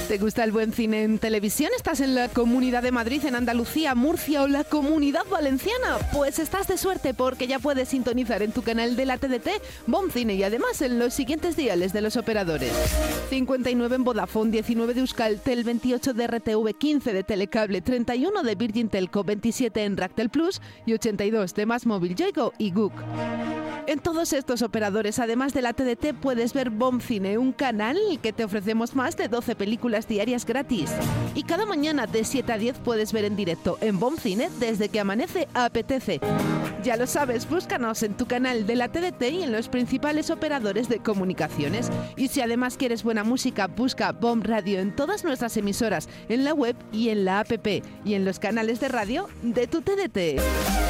¿Te gusta el buen cine en televisión? ¿Estás en la Comunidad de Madrid, en Andalucía, Murcia o la Comunidad Valenciana? Pues estás de suerte porque ya puedes sintonizar en tu canal de la TDT Bon Cine y además en los siguientes diales de los operadores: 59 en Vodafone, 19 de Euskaltel, 28 de RTV, 15 de Telecable, 31 de Virgin Telco, 27 en Ractel Plus y 82 de Más Móvil, Yoigo y Guk. En todos estos operadores, además de la TDT, puedes ver Bon Cine, un canal que te ofrecemos más de 12 películas diarias gratis. Y cada mañana de 7 a 10 puedes ver en directo en Bon Cine desde que amanece apetece. Ya lo sabes, búscanos en tu canal de la TDT y en los principales operadores de comunicaciones. Y si además quieres buena música, busca Bon Radio en todas nuestras emisoras, en la web y en la app y en los canales de radio de tu TDT.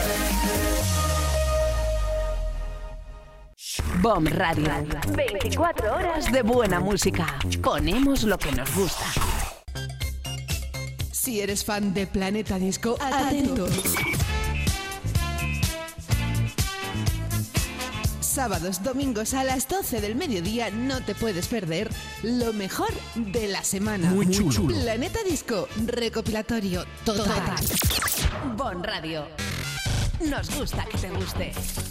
BOM Radio. 24 horas de buena música. Ponemos lo que nos gusta. Si eres fan de Planeta Disco, atento. Sábados, domingos a las 12 del mediodía no te puedes perder lo mejor de la semana. Muy chulo. Planeta Disco, recopilatorio total. BOM Radio. Nos gusta que te guste.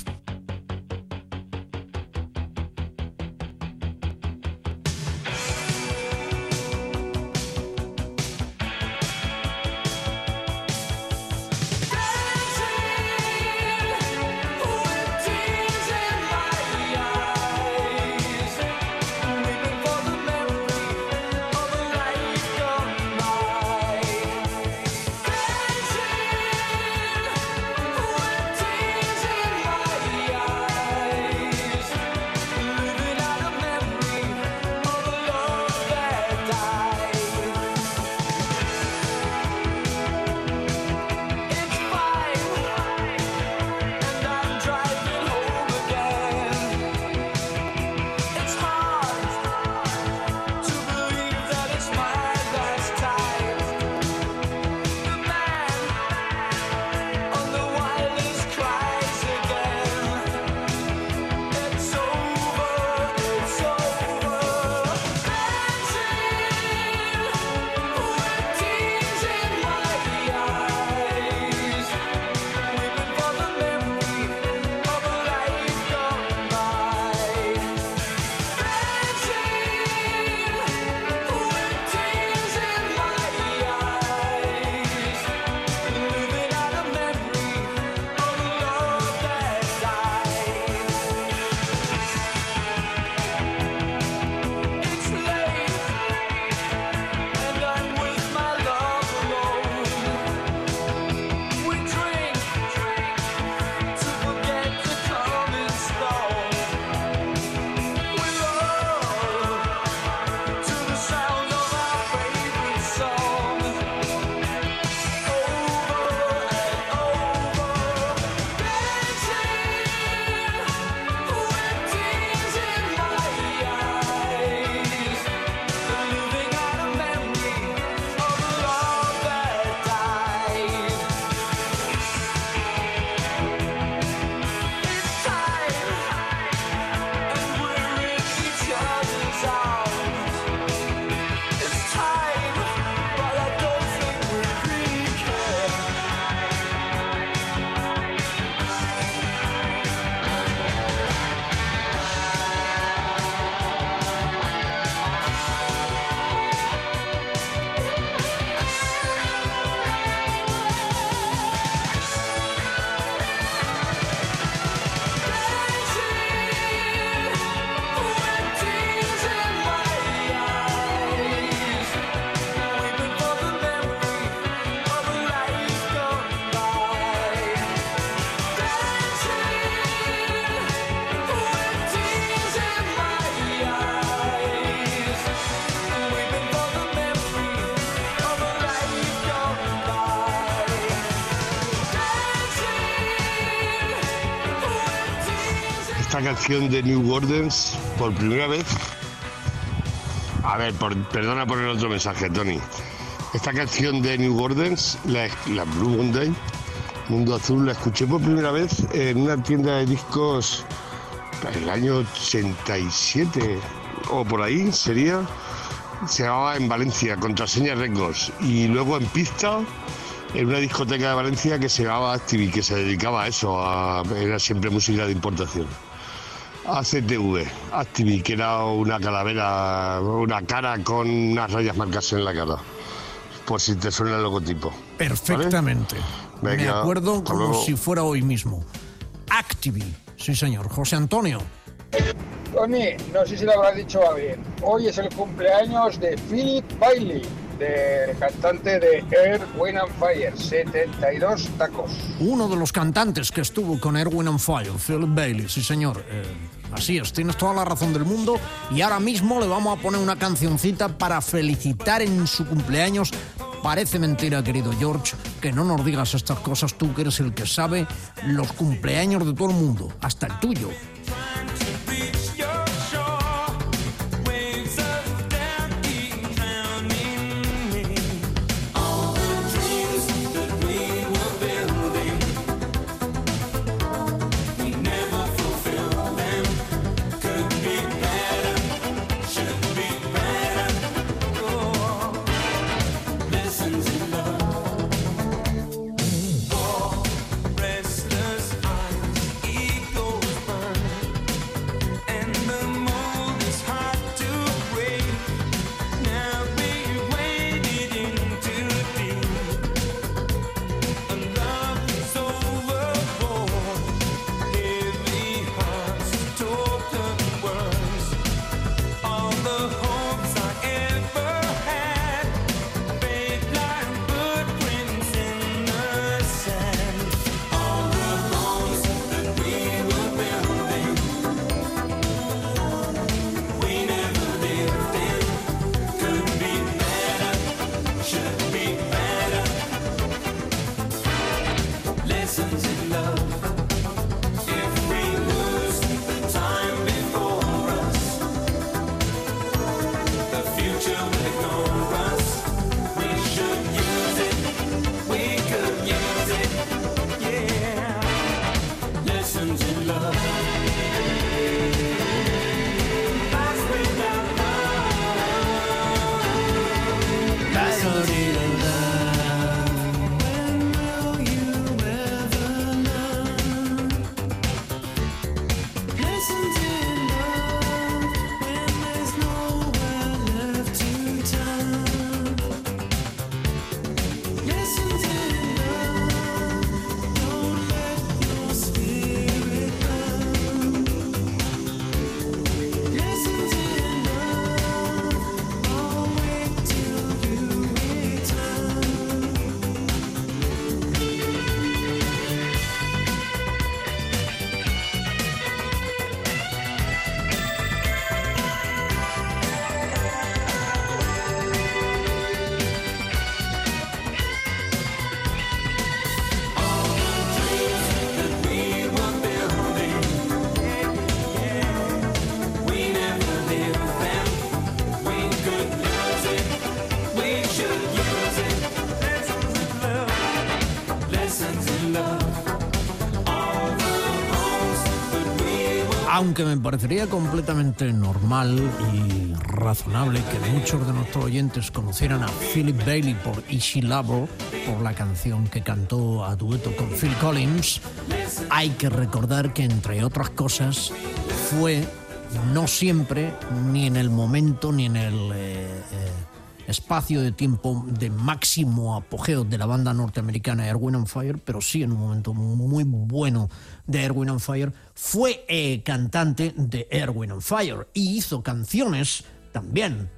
Esta canción de New Gardens por primera vez. A ver, perdona por el otro mensaje, Tony. Esta canción de New Gardens, la Blue Monday, Mundo Azul, la escuché por primera vez en una tienda de discos el año 87 o por ahí sería, se llamaba en Valencia, Contraseña Records, y luego en pista, en una discoteca de Valencia que se llamaba Activi, que se dedicaba a eso, era siempre música de importación. ACTV, Activi, que era una calavera, una cara con unas rayas marcadas en la cara, por si te suena el logotipo. Perfectamente. ¿Vale? Me acuerdo como si fuera hoy mismo. Activi, sí señor. José Antonio. Tony, no sé si lo habrás dicho bien. Hoy es el cumpleaños de Philip Bailey, del cantante de Earth, Wind and Fire, 72 tacos. Uno de los cantantes que estuvo con Earth, Wind and Fire, Philip Bailey, sí señor. Así es, tienes toda la razón del mundo. Y ahora mismo le vamos a poner una cancioncita para felicitar en su cumpleaños. Parece mentira, querido George, que no nos digas estas cosas, tú que eres el que sabe los cumpleaños de todo el mundo, hasta el tuyo. Aunque me parecería completamente normal y razonable que muchos de nuestros oyentes conocieran a Philip Bailey por Easy Lover, por la canción que cantó a dueto con Phil Collins, hay que recordar que, entre otras cosas, fue no siempre, ni en el momento, ni en el espacio de tiempo de máximo apogeo de la banda norteamericana Earth, Wind and Fire, pero sí en un momento muy bueno de Earth, Wind and Fire, fue cantante de Earth, Wind and Fire y hizo canciones también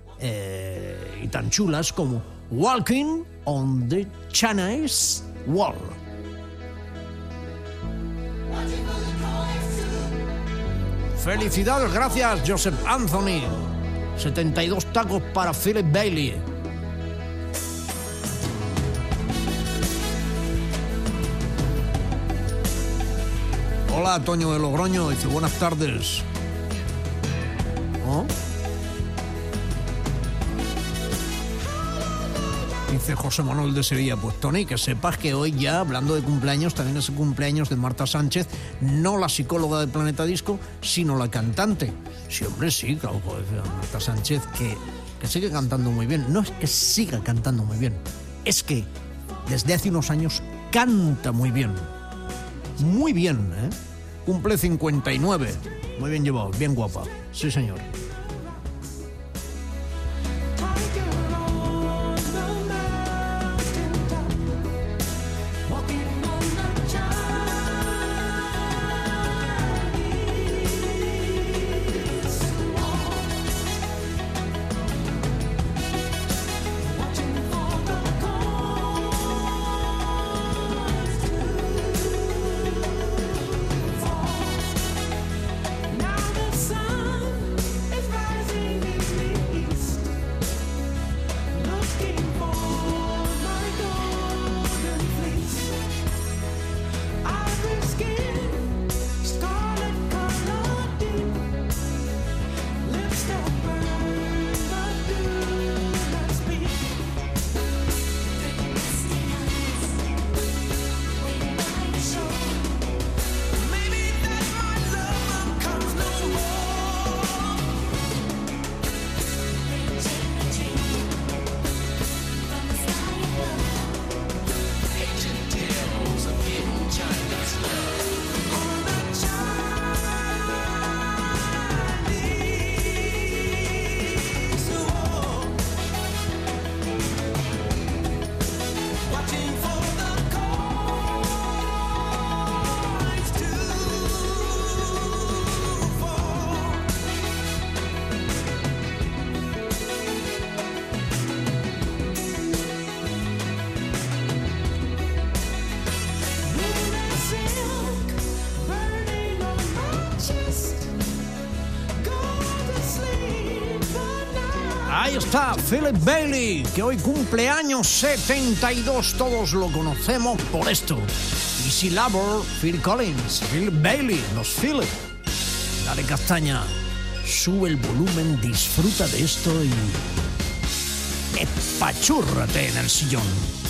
y tan chulas como Walking on the Chinese Wall. Felicidades, gracias Joseph Anthony. 72 tacos para Philip Bailey. Hola, Toño de Logroño, dice buenas tardes. ¿Oh? Dice José Manuel de Sevilla, pues Tony, que sepas que hoy ya, hablando de cumpleaños, también es el cumpleaños de Marta Sánchez, no la psicóloga de Planeta Disco, sino la cantante. Sí, hombre, sí, claro, Marta Sánchez, que que sigue cantando muy bien. No es que siga cantando muy bien, es que desde hace unos años canta muy bien. Muy bien, ¿eh? Cumple 59. Muy bien llevado, bien guapa. Sí, señor. Ahí está Philip Bailey, que hoy cumple años 72. Todos lo conocemos por esto. Easy Lover, Phil Collins, Philip Bailey, los Philip. Dale castaña, sube el volumen, disfruta de esto y espachúrrate en el sillón.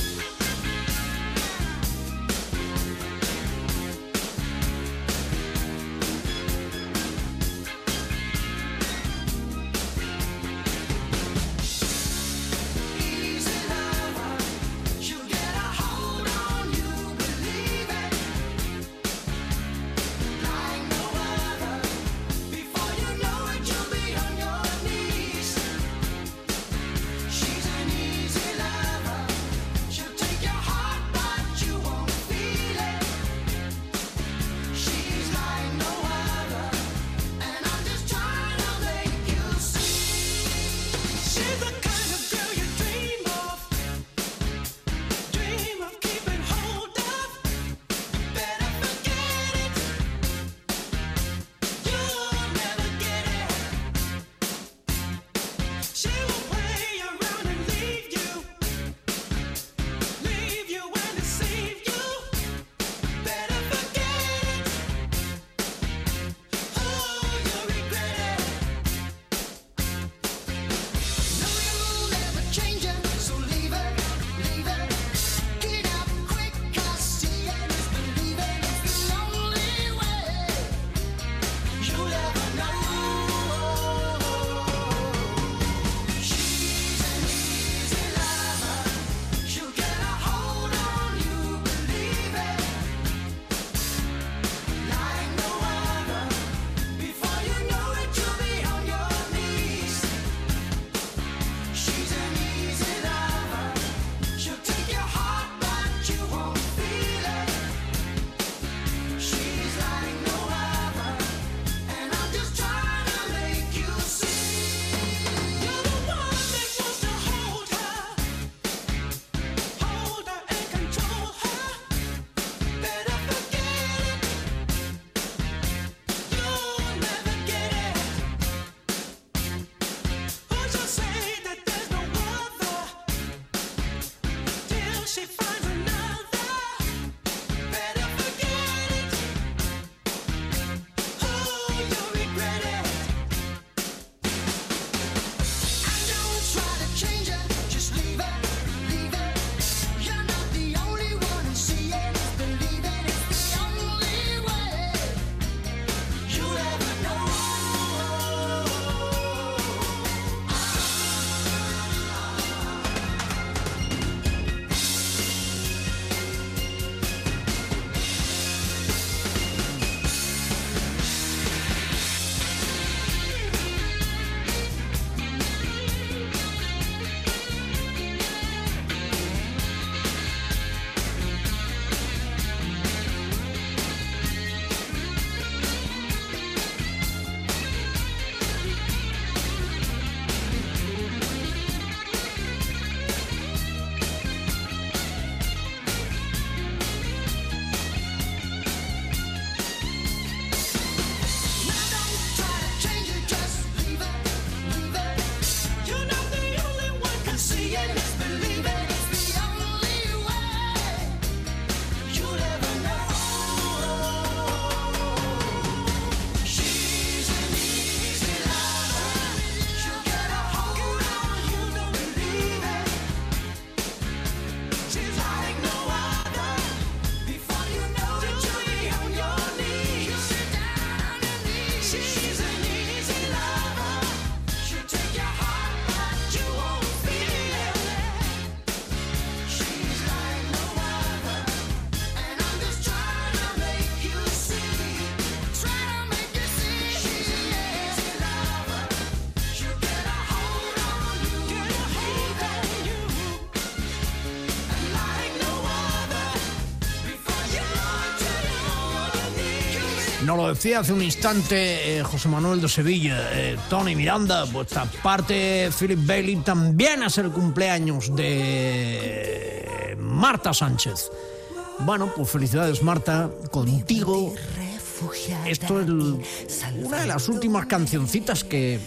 Nos lo decía hace un instante José Manuel de Sevilla, Tony Miranda. Por esta parte, Philip Bailey también es el cumpleaños de Marta Sánchez. Bueno, pues felicidades, Marta, contigo. Esto es una de las últimas cancioncitas que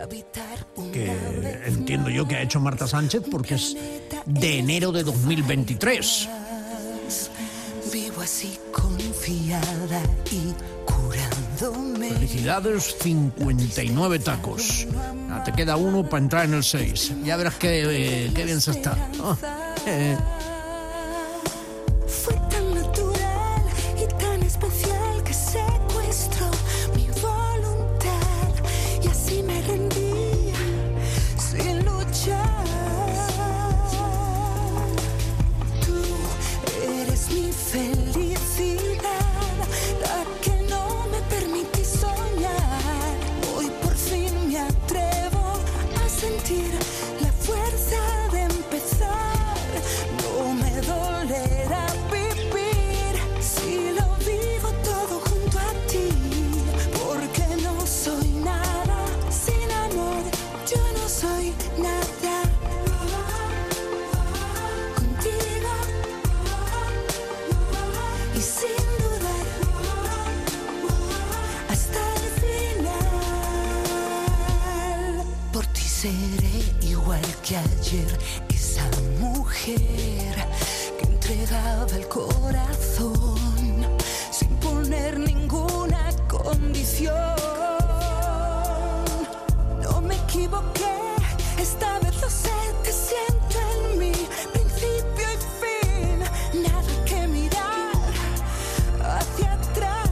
entiendo yo que ha hecho Marta Sánchez, porque es de enero de 2023. Vivo así confiada y curándome. Felicidades, 59 tacos. Te queda uno para entrar en el 6. Ya verás qué bien se está. Fue tan natural y tan especial que secuestró mi voluntad y así me rendí sin luchar. Tú eres mi felicidad, la que no me permití soñar. Hoy por fin me atrevo a sentir la fuerza de empezar. No me dolerá vivir si lo vivo todo junto a ti, porque no soy nada sin amor, yo no soy nada. Contigo y sin dudar hasta el final. Por ti seré igual que ayer, esa mujer que entregaba el corazón sin poner ninguna condición. No me equivoqué, esta vez lo sé, te siento en mí, principio y fin, nada que mirar hacia atrás.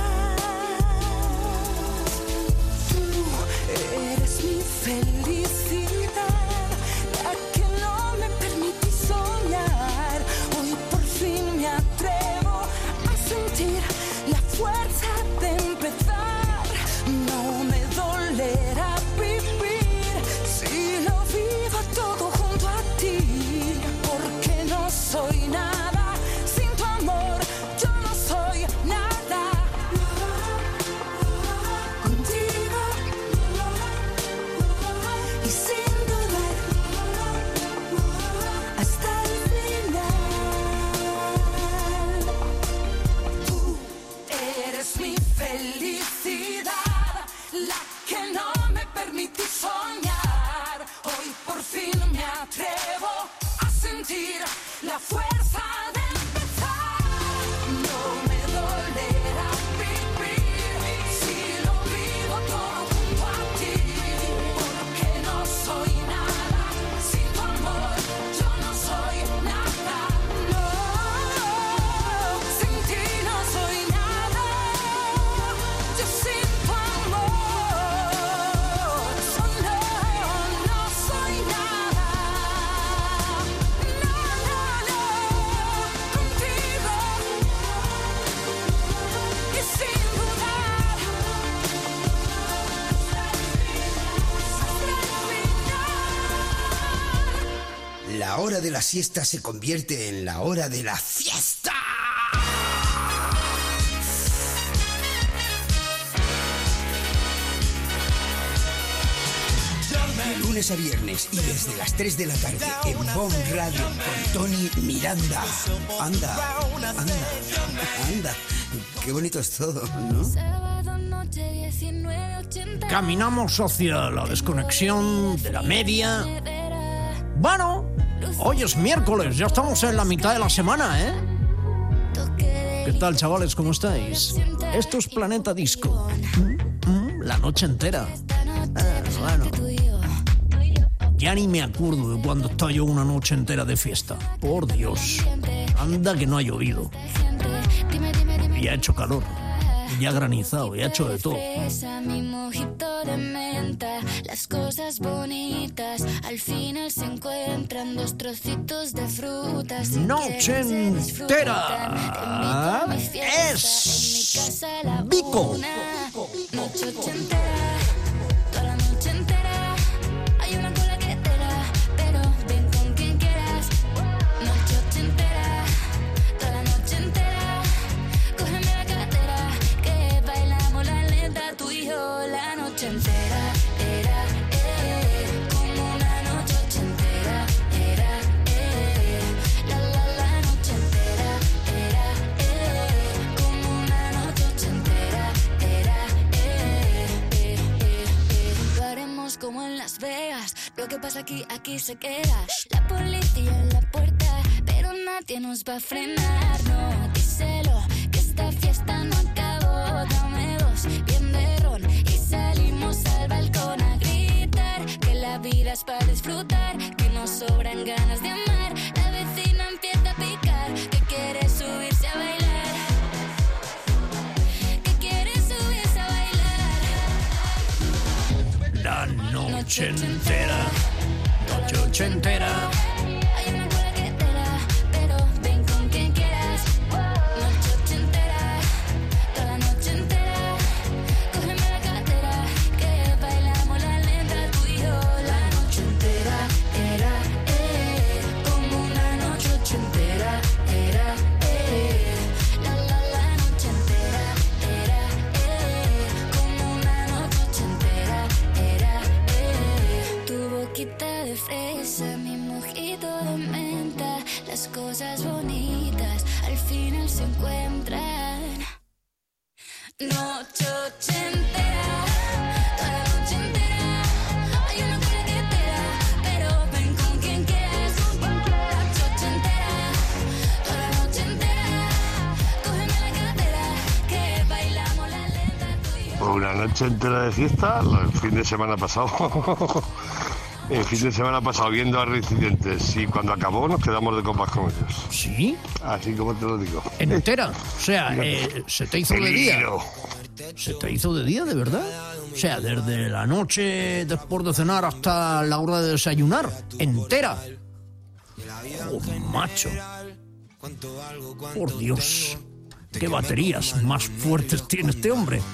Tú eres mi felicidad, la que no me permití soñar. Hoy por fin me atrevo a sentir la fuerza de empezar. No me dolerá vivir si lo vivo todo junto a ti, porque no soy nada sin tu amor, yo no soy nada. Contigo y sin dudar hasta el final. Tú eres mi felicidad, la que no me permití soñar. Hoy por fin me atrevo a sentir la fuerza de empezar. No me dolerá vivir si lo vivo todo junto a ti, porque no soy nada sin tu amor, yo no soy nada. No, sin ti no soy nada, yo sin tu amor, solo no soy nada. No, contigo y sin dudar La hora de la siesta se convierte en la hora de la fiesta. De lunes a viernes y desde las 3 de la tarde en Bon Radio con Tony Miranda. Anda. Qué bonito es todo, ¿no? Caminamos hacia la desconexión de la media. Bueno, hoy es miércoles, ya estamos en la mitad de la semana, ¿eh? ¿Qué tal, chavales? ¿Cómo estáis? Esto es Planeta Disco. La noche entera. Bueno. Ya ni me acuerdo de cuando estoy yo una noche entera de fiesta. Por Dios. Anda que no ha llovido. Y ha hecho calor. y ha granizado y ha hecho de todo. Mi mojito de menta, las cosas bonitas al final se encuentran, dos trocitos de frutas. Noche entera es Vico. Noche entera, toda la noche entera. Hay una cola que te da, pero ven con quien quieras. Noche entera, toda la noche entera. Cógeme la cartera, que bailamos la lenta tú y yo la noche entera. Era, como una noche entera. Era, la noche entera. Era, como una noche entera. Era, lo haremos como en Las Vegas. Lo que pasa aquí se queda. La policía en la puerta, pero nadie nos va a frenar. No, díselo, que esta fiesta no acabó. Dame dos, bien de ron, y salimos al balcón a gritar que la vida es para disfrutar, que nos sobran ganas de amar. La vecina empieza a picar, que quiere subirse a bailar, que quiere subirse a bailar. La noche entera, noche entera. Hay una cola que te da, pero ven con quien quieras. Noche entera, toda la noche entera. Cógeme la cartera, que bailamos la lenta tú y yo. La noche entera, era, como una noche entera. Era, la noche entera. Era, como una noche entera. Era, tu boquita de fresa, mi mojito de menta, las cosas bonitas al final se encuentran. Noche entera, toda la noche entera. Hay una cola que te da, pero ven con quien quieras. Noche entera, toda la noche entera. Cógeme la cartera, que bailamos la lenta tú y yo. Una noche entera de fiesta, el fin de semana pasado. El fin de semana pasado viendo a Reincidentes y cuando acabó nos quedamos de copas con ellos. ¿Sí? Así como te lo digo. ¿Entera? O sea, ¿se te hizo de día? Peligro. ¿Se te hizo de día, de verdad? O sea, desde la noche después de cenar hasta la hora de desayunar. ¿Entera? Oh, macho. Por Dios. ¿Qué baterías más fuertes tiene este hombre?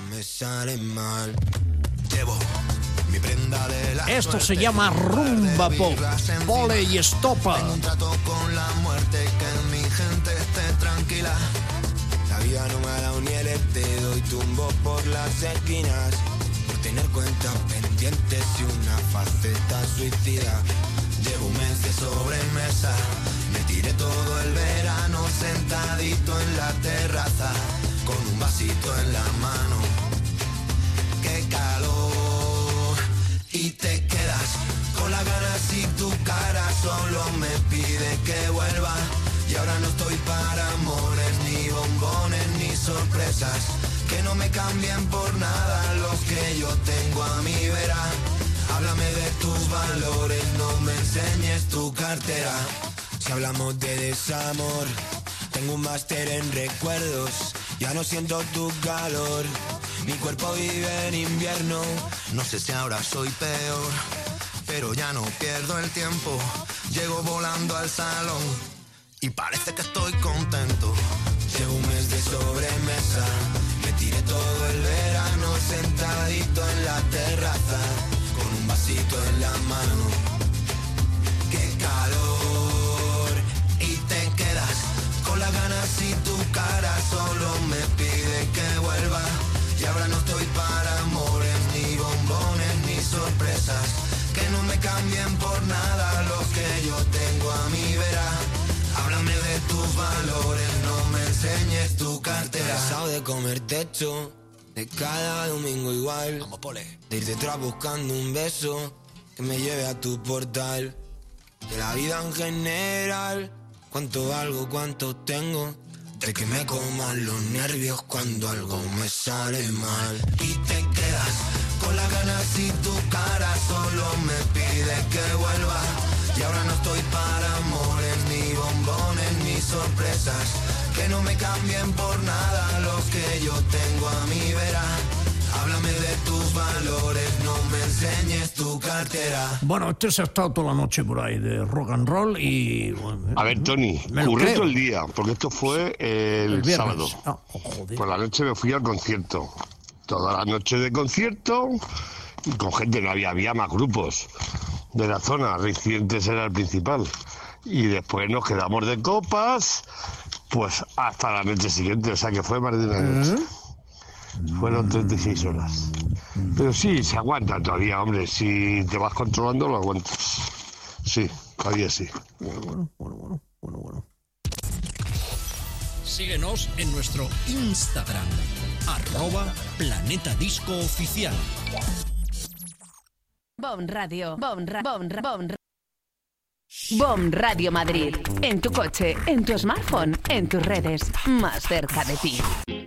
Esto se llama rumba pop, pole y estopa. Tengo un trato con la muerte, que mi gente esté tranquila. La vida no me ha dado ni el dedo y tumbo por las esquinas. Por tener cuentas pendientes y una faceta suicida. Llevo un mes de sobremesa, me tiré todo el verano sentadito en la terraza, con un vasito en la mano. ¡Qué calor! Y te quedas con las ganas y tu cara solo me pide que vuelva. Y ahora no estoy para amores, ni bombones, ni sorpresas, que no me cambien por nada los que yo tengo a mi vera. Háblame de tus valores, no me enseñes tu cartera. Si hablamos de desamor, tengo un máster en recuerdos, ya no siento tu calor. Mi cuerpo vive en invierno, no sé si ahora soy peor, pero ya no pierdo el tiempo. Llego volando al salón y parece que estoy contento. Llevo un mes de sobremesa, me tiré todo el verano sentadito en la terraza, con un vasito en la mano. ¡Qué calor! Y te quedas con las ganas y tu cara solo me pide que vuelva. Y ahora no estoy para amores, ni bombones, ni sorpresas, que no me cambien por nada los que yo tengo a mi vera. Háblame de tus valores, no me enseñes tu cartera. Cansado de comer techo, de cada domingo igual, de ir detrás buscando un beso que me lleve a tu portal. De la vida en general, cuánto valgo, cuánto tengo, de que me coman los nervios cuando algo me sale mal. Y te quedas con las ganas y tu cara solo me pide que vuelva. Y ahora no estoy para amores, ni bombones, ni sorpresas, que no me cambien por nada los que yo tengo a mi vera. Háblame de tus valores, no me enseñes tu cartera. Bueno, se ha estado toda la noche por ahí de rock and roll y... Bueno, a ver, Tony, curré todo el día, porque esto fue el sábado. Por la noche me fui al concierto. Toda la noche de concierto, y con gente, no había más grupos de la zona. Reincidentes era el principal. Y después nos quedamos de copas, pues hasta la noche siguiente, o sea que fue más de una noche. Fueron 36 horas. Pero sí, se aguanta todavía, hombre. Si te vas controlando, lo aguantas. Sí, todavía sí. Bueno. Síguenos en nuestro Instagram, @PlanetaDiscoOficial. Bon Radio. Bon Radio Madrid. En tu coche, en tu smartphone, en tus redes, más cerca de ti.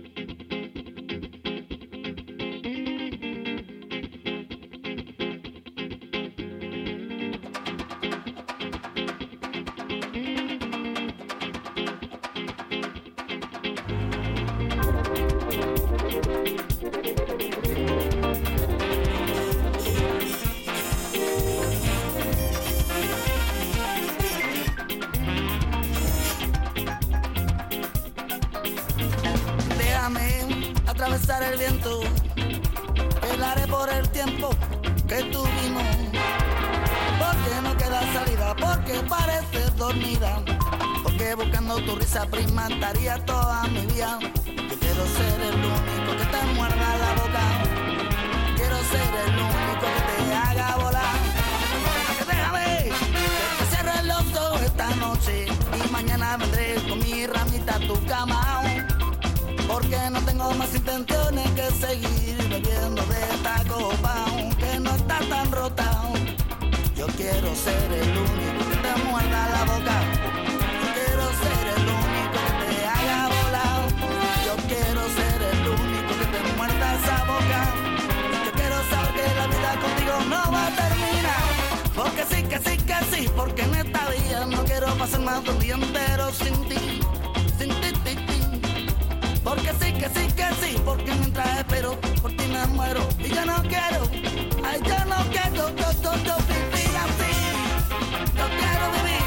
Atravesar el viento, velaré por el tiempo que tuvimos. Porque no queda salida, porque pareces dormida. Porque buscando tu risa prima estaría toda mi vida. Yo quiero ser el único que te muerda la boca. Quiero ser el único que te haga volar. Déjame que te cierre los ojos esta noche y mañana vendré con mi ramita a tu cama. Porque no tengo más intenciones que seguir bebiendo de esta copa, aunque no está tan rota. Yo quiero ser el único que te muerda la boca. Yo quiero ser el único que te haga volar. Yo quiero ser el único que te muerda esa boca. Yo quiero saber que la vida contigo no va a terminar. Porque sí, que sí, que sí, porque en esta vida no quiero pasar más de un día entero sin ti, sin ti. Porque sí, que sí, que sí, porque mientras espero por ti me muero. Y yo no quiero, ay, yo no quiero, yo vivir así. Yo quiero vivir.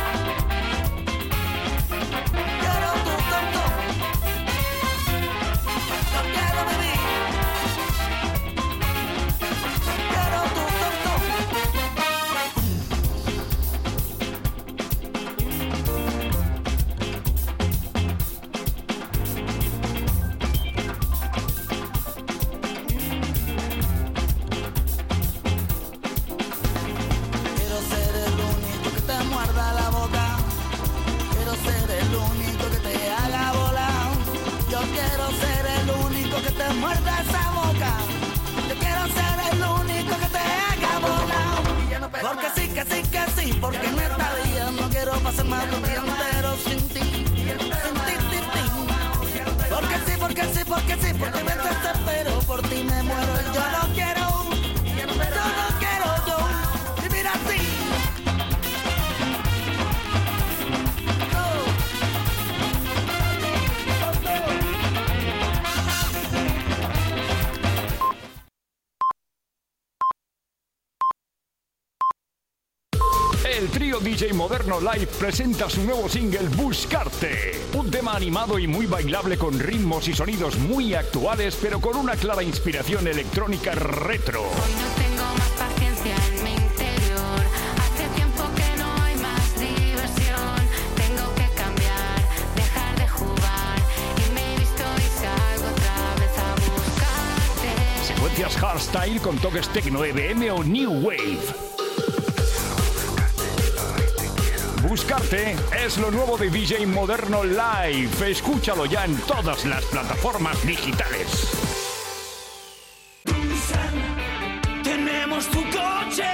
Quiero tu tonto. Yo quiero vivir. Quiero tu tonto. Muerda esa boca. Yo quiero ser el único que te haga volar. Porque sí, que sí, que sí, porque en esta vida no quiero pasar más de un día entero sin ti, sin ti. Porque sí, porque sí, porque sí, porque mientras te espero por ti me muero. Y yo no quiero yo vivir así. El trío DJ Moderno Live presenta su nuevo single Buscarte, un tema animado y muy bailable con ritmos y sonidos muy actuales, pero con una clara inspiración electrónica retro. Hoy no tengo más paciencia en mi interior, hace tiempo que no hay más diversión, tengo que cambiar, dejar de jugar y me he visto y salgo otra vez a buscarte. Secuencias hardstyle con toques techno, EDM o new wave. Buscarte es lo nuevo de DJ Moderno Live. Escúchalo ya en todas las plataformas digitales. Tenemos tu coche.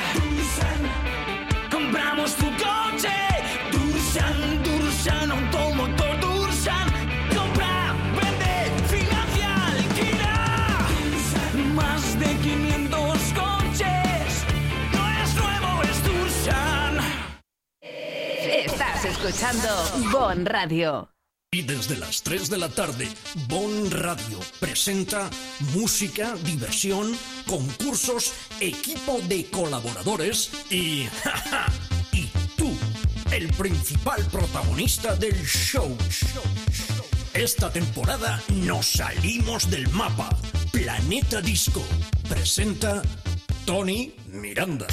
Compramos tu coche. Dursan, automotor Dursan. Compra, vende, financia, alquila. Más de 500 coches. No es nuevo, es Dursan. Estás escuchando Bon Radio. Y desde las 3 de la tarde, Bon Radio presenta música, diversión, concursos, equipo de colaboradores y tú, el principal protagonista del show. Esta temporada nos salimos del mapa. Planeta Disco presenta Tony Miranda.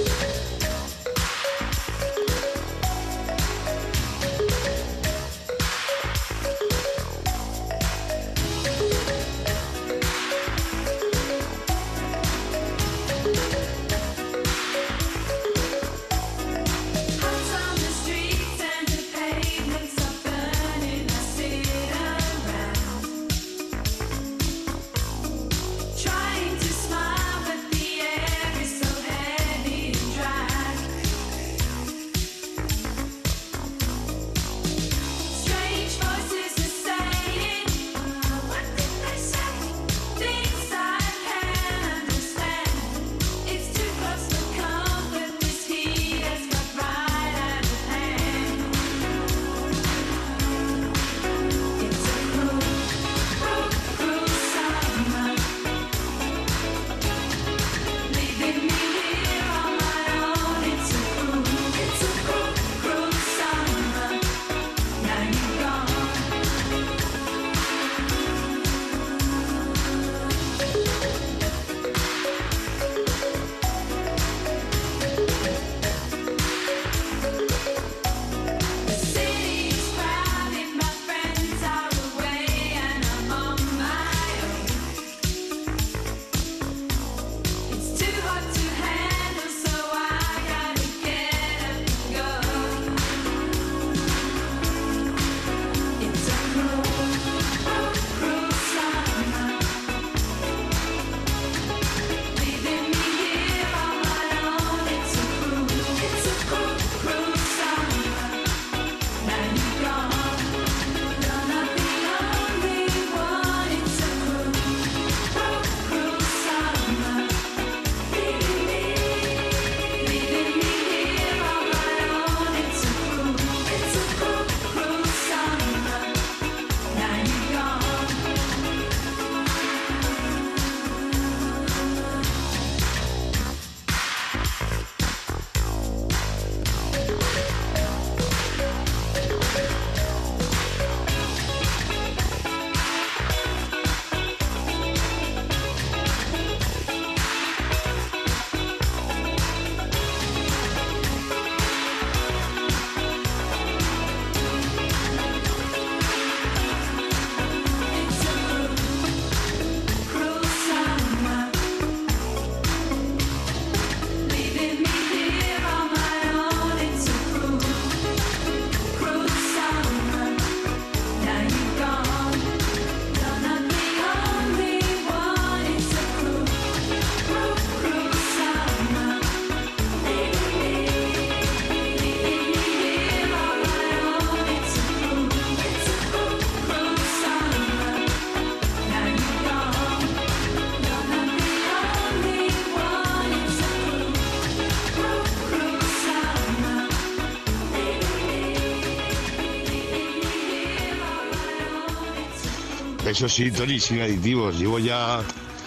Eso sí, Tony, sin aditivos. Llevo ya,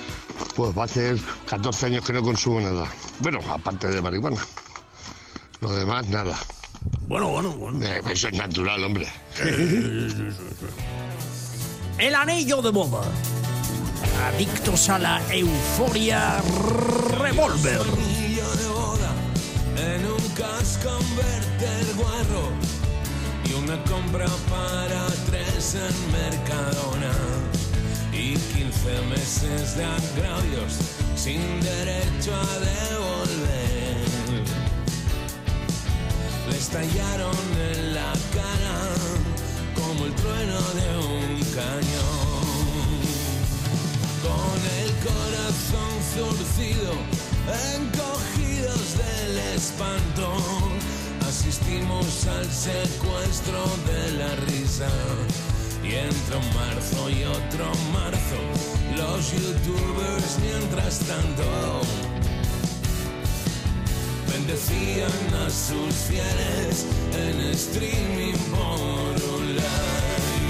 pues va a ser 14 años que no consumo nada. Bueno, aparte de marihuana. Lo demás, nada. Bueno. Eso es natural, hombre. El anillo de boda. Adictos a la euforia, Revolver. Anillo de boda en un casco converter guarro y una compra para 3 en Mercadona y 15 meses de agravios sin derecho a devolver. Le estallaron en la cara como el trueno de un cañón, con el corazón zurcido, encogidos del espanto, asistimos al secuestro de la risa. Y entre un marzo y otro marzo, los youtubers mientras tanto bendecían a sus fieles en streaming por un live.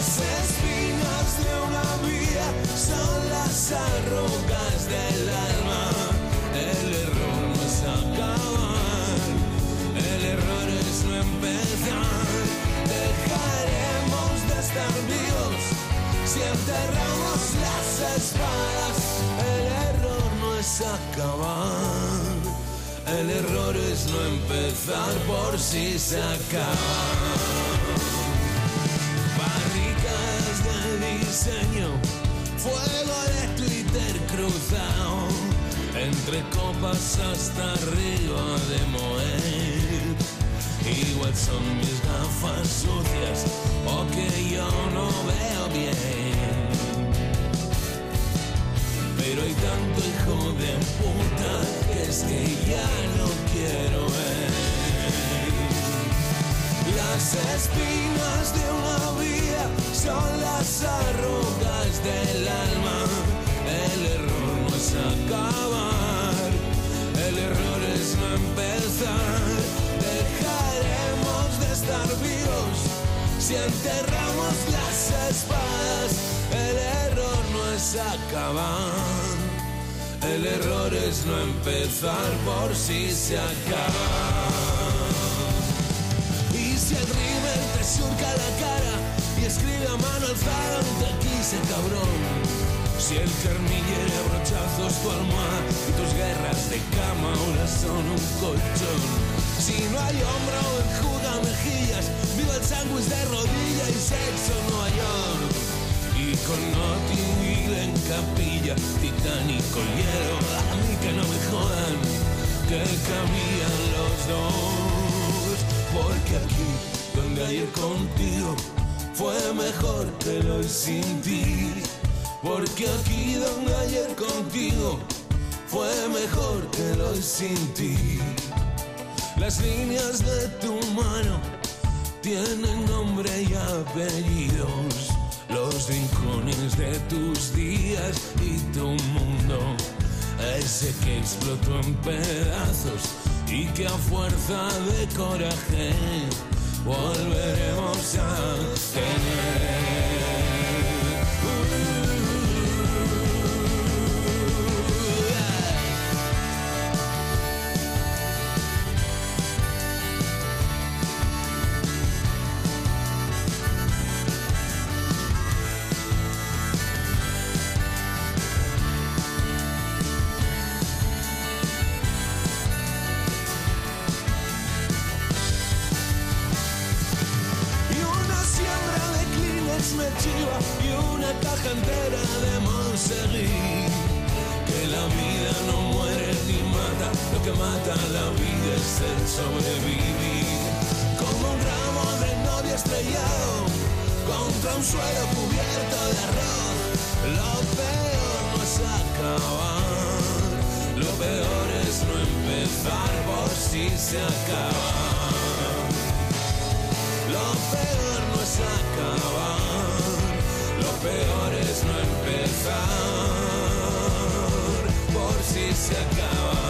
Las espinas de una vida son las arrugas del alma. El error no es acabar, el error es no empezar. Dejaremos de estar vivos si enterramos las espadas. El error no es acabar, el error es no empezar por si se acaba. Barricas de diseño, fuego de Twitter cruzado, entre copas hasta arriba de Moed. Igual son mis gafas sucias o que yo no veo bien, pero hay tanto hijo de puta que es que ya no quiero ver. Las espinas de una vida son las arrugas del alma. El error no es acabar, el error es no empezar. Dejaremos de estar vivos si enterramos las espadas. El error no es acabar, el error es no empezar por si se acaba. Y si el rímel te surca la cara y escribe a mano alzada un te quise cabrón. Si el carmín hiere a brochazos tu almohada y tus guerras de cama ahora son un colchón. Si no hay hombro enjuga mejillas, viva el sándwich de rodilla y sexo en Nueva York. Y con Notting Hill en capilla, Titanic o hielo, a mí que no me jodan, que cambian los dos. Porque aquí, donde ayer contigo, fue mejor que lo hoy sin ti. Porque aquí, donde ayer contigo, fue mejor que lo hoy sin ti. Las líneas de tu mano tienen nombre y apellidos. Los rincones de tus días y tu mundo, ese que explotó en pedazos y que a fuerza de coraje volveremos a tener. Y una caja entera de Monseguí. Que la vida no muere ni mata, lo que mata la vida es el sobrevivir. Como un ramo de novia estrellado contra un suelo cubierto de arroz. Lo peor no es acabar, lo peor es no empezar por si se acaba. Lo peor no es acabar, lo peor es no empezar por si se acaba.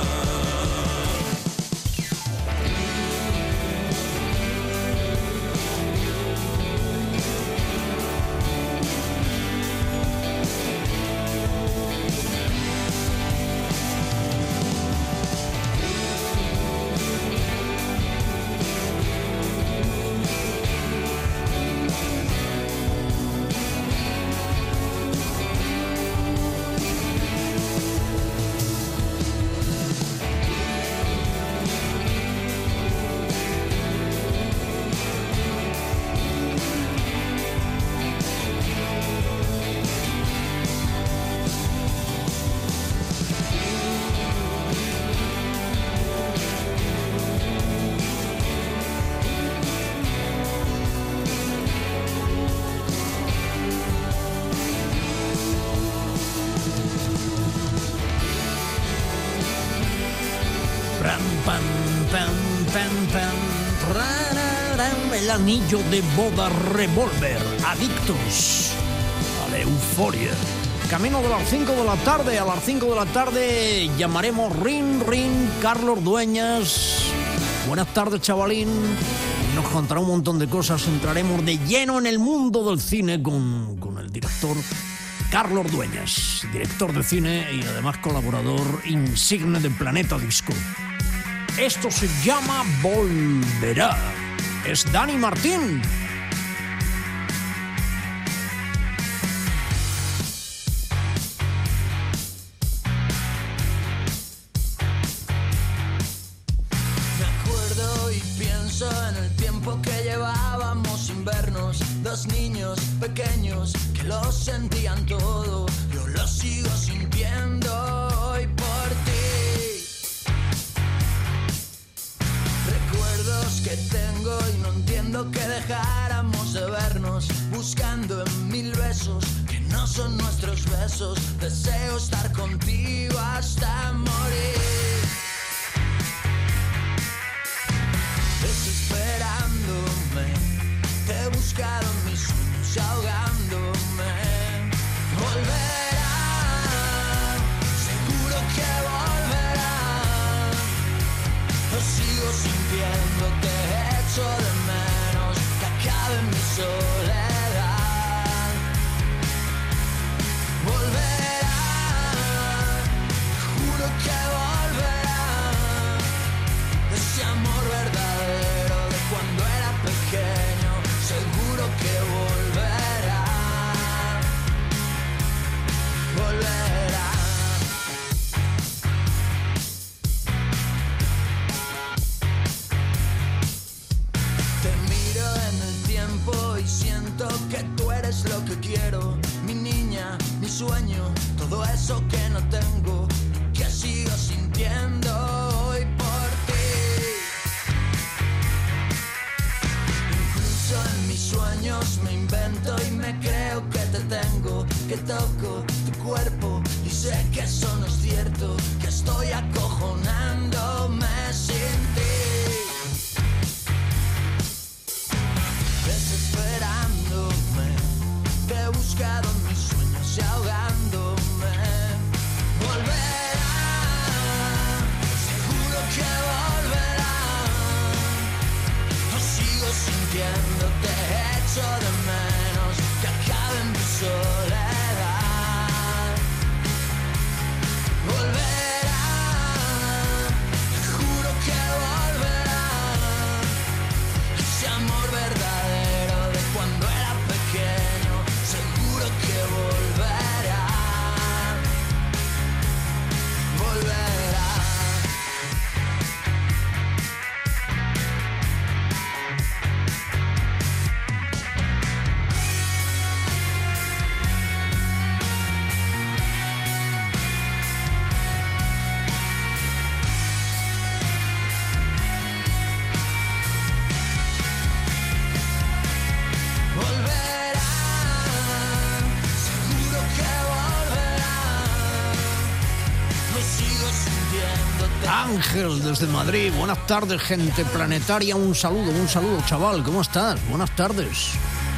El anillo de boda Revolver, adictos a la euforia. Camino de las 5 de la tarde. A las 5 de la tarde llamaremos Rin Rin, Carlos Dueñas. Buenas tardes, chavalín. nos contará un montón de cosas. Entraremos de lleno en el mundo del cine con el director Carlos Dueñas, director de cine y además colaborador insigne de Planeta Disco. Esto se llama Volverá. Es Dani Martín. En el tiempo que llevábamos sin vernos, dos niños pequeños que lo sentían todo. Yo lo sigo sintiendo hoy por ti. Recuerdos que tengo y no entiendo que dejáramos de vernos, buscando en mil besos que no son nuestros besos. Deseo estar contigo hasta morir. Desesperándome, te he buscado en mis sueños y ahogándome. Volverá, seguro que volverá. Lo sigo sintiendo, te echo de menos, que acabe mi soledad. Volverá, juro que volverá. Ese amor verdadero de cuando era pequeño, seguro que volverá, volverá. Te miro en el tiempo y siento que tú eres lo que quiero, mi niña, mi sueño, todo eso que no tengo, que sigo sintiendo hoy por ti. Incluso en mis sueños me invento y me creo que te tengo, que toco tu cuerpo y sé que eso no es cierto, que estoy acojonándome sin ti. Desesperándome, te he buscado en mis sueños y ahogándome. Volverá, seguro que volverá. Lo sigo sintiendo, te echo de menos, que acabe mi soledad. Volverá, juro que volverá. Ese amor verdadero de cuando era pequeño, seguro que volverá, volverá. Ángel desde Madrid, buenas tardes, gente planetaria, un saludo, chaval, ¿cómo estás? Buenas tardes.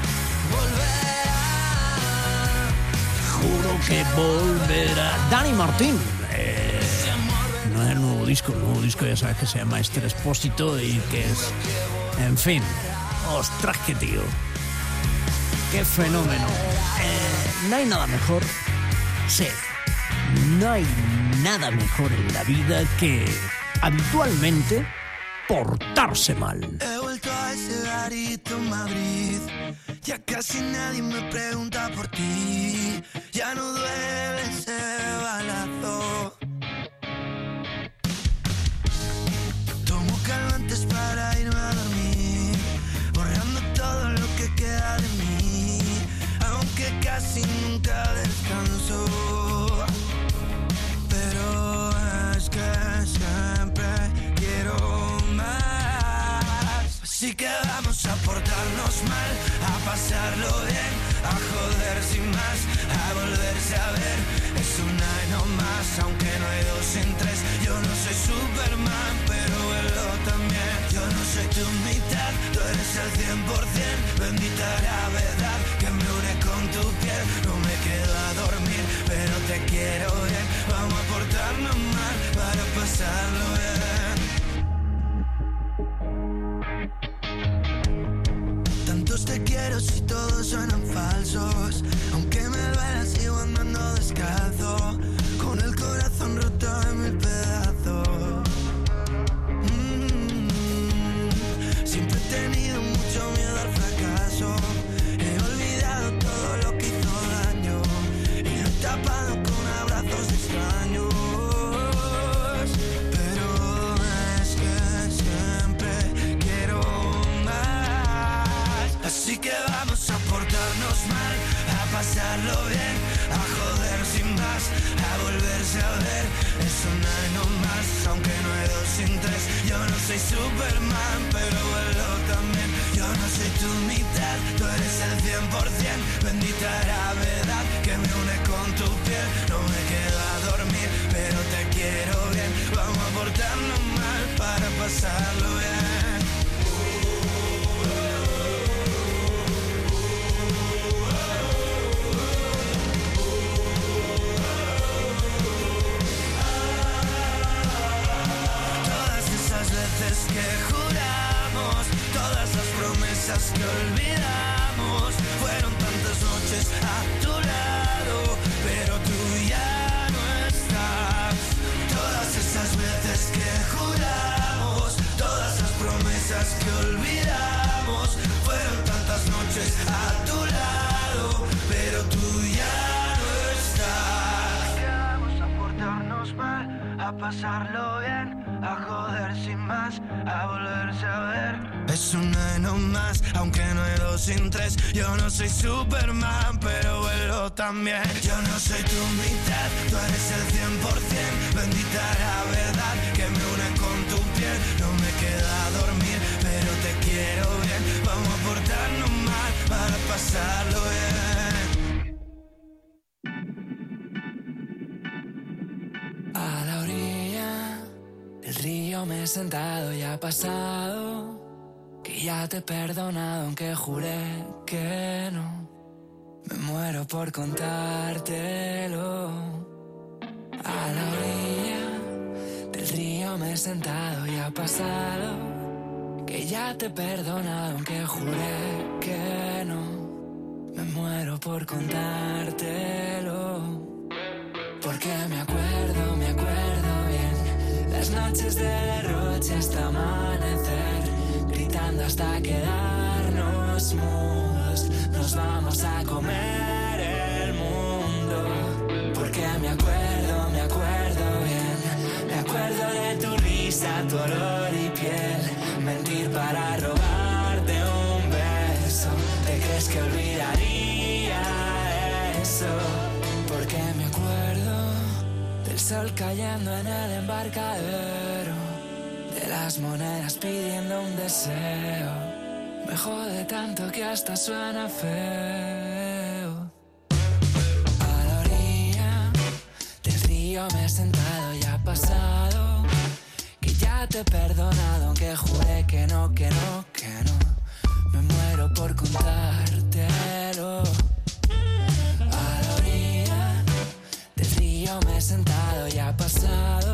Juro que volverá. Dani Martín, no es el nuevo disco ya sabes que se llama Esther Expósito y que es, en fin, ostras, qué tío, qué fenómeno. No hay nada mejor, sí, no hay nada mejor en la vida que habitualmente portarse mal. He vuelto a ese garito en Madrid, ya casi nadie me pregunta por ti, ya no duele ese balazo. Tomo calmantes para irme a dormir, borrando todo lo que queda de mí, aunque casi nunca descanso. Pero es que siempre quiero más. Así que vamos a portarnos mal, a pasarlo bien, a joder sin más, a volverse a ver. Es una y no más, aunque no hay dos sin tres. Yo no soy Superman, pero vuelo también. Yo no soy tu mitad, tú eres el 100%. Bendita gravedad que me une con tu piel. No me quedo a dormir, pero te quiero bien. Vamos a portarnos mal para pasarlo bien. tu mitad, tú eres el 100%. Bendita gravedad que me une con tu piel. No me quedo a dormir, pero te quiero bien. Vamos a portarnos mal para pasarlo bien. Todas esas veces que juramos, todas las promesas que olvidamos, fueron tantas noches a tu lado, pero tú ya no estás. Todas esas veces que juramos, todas las promesas que olvidamos, fueron tantas noches a tu lado, pero tú ya no estás. Vamos a portarnos mal, a pasarlo bien, a joder sin más, a volverse a ver. Es una y no más, aunque no hay dos sin tres. Yo no soy Superman, pero vuelo también. Yo no soy tu mitad, tú eres el 100%. Bendita la verdad que me une con tu piel. No me queda a dormir, pero te quiero bien. Vamos a portarnos mal para pasarlo bien. A la orilla del río me he sentado y ha pasado, que ya te he perdonado aunque juré que no. Me muero por contártelo. A la orilla del río me he sentado y ha pasado, que ya te he perdonado aunque juré que no. Me muero por contártelo. Porque me acuerdo bien las noches de derroche hasta amanecer, gritando hasta quedarnos mudos. Nos vamos a comer el mundo. Porque me acuerdo bien, me acuerdo de tu risa, tu olor y piel. Mentir para robarte un beso. ¿Te crees que olvidaría eso? Porque me acuerdo del sol cayendo en el embarcadero, de las monedas pidiendo un deseo. Me jode tanto que hasta suena feo. A la orilla del río me he sentado y ha pasado, que ya te he perdonado aunque juré que no, que no, que no. Me muero por contártelo. A la orilla del río me he sentado y ha pasado,